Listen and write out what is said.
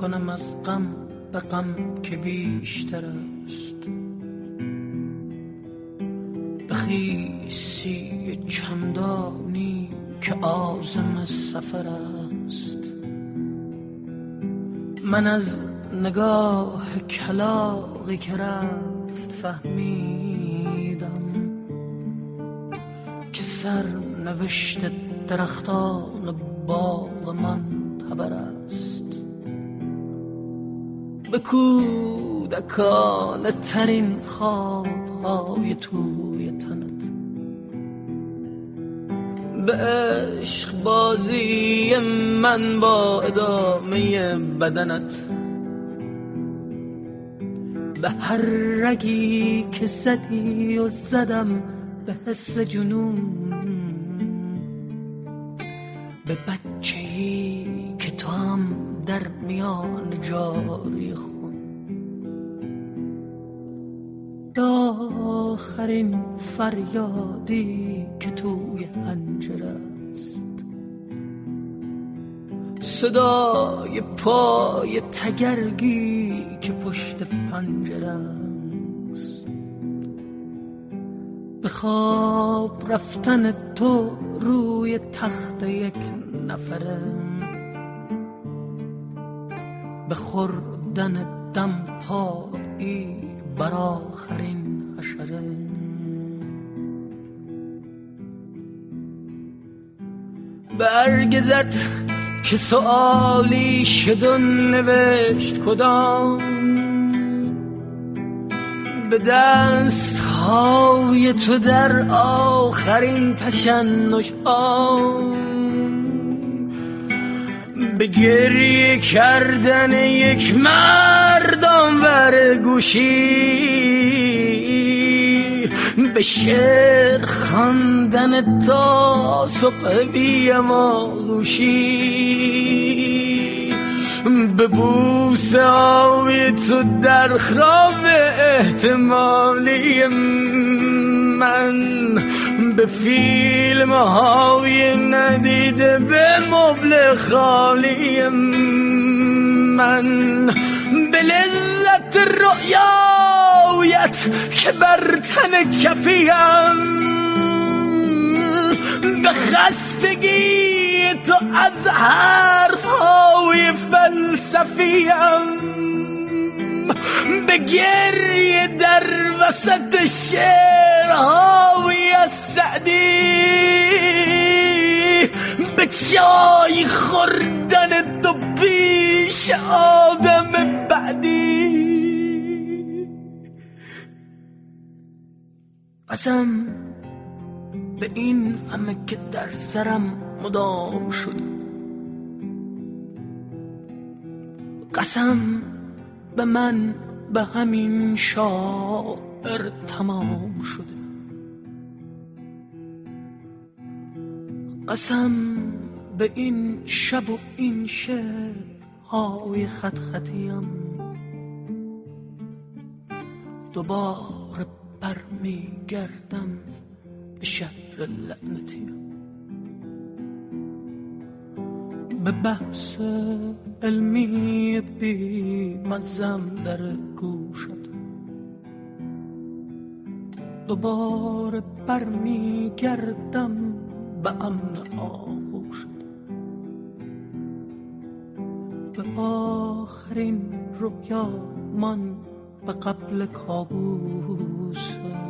کنم از غم به غم که بیشتر است. بخیسی چندانی که عازم سفر است. من از نگاه کلاغی که رفت فهمیدم که سر نوشت درختان باغ من خبر است. به کودکانه ترین خوابهای توی تنت، به عشق بازی من با ادامه بدنت، به هر رگی که زدی و زدم به حس جنون، به بچه‌ای که تو هم در میان جاری خون، به آخرین فریادی که توی پنجره است، صدای پای تگرگی که پشت پنجره است، به خواب رفتن تو روی تخت یک نفره، به خوردن دم پایی بر آخرین حشره. به هرگزت که سؤالی شد و نوشت کدام، به دستهای تو در آخرین تشنج ها، به گریه کردن یک مردانور گوشی، به شعر خواندن تا صبح بی‌آغوشی، به بوسه های تو در خواب احتمالی من، به فیلم های ندیده، به مبل خالی من، به لذت رؤیایت که بر تن کفیم، به خستگی تو از حرفهای فلسفیم، به گریه در وسط شعرهای از سعدی، به چای خوردن تو پیش آدم بعدی. قسم به این همه که در سرم مدام شد، قسم به من به همین شاعر تمام شده، قسم به این شب و این شعرهای خط خطیم، دوباره برمیگردم به شهر لعنتیم، به بحث علمی بی مزم در گوشت، دوباره برمیگردم به امن آغوشت، به آخرین رویا من به قبل کابوس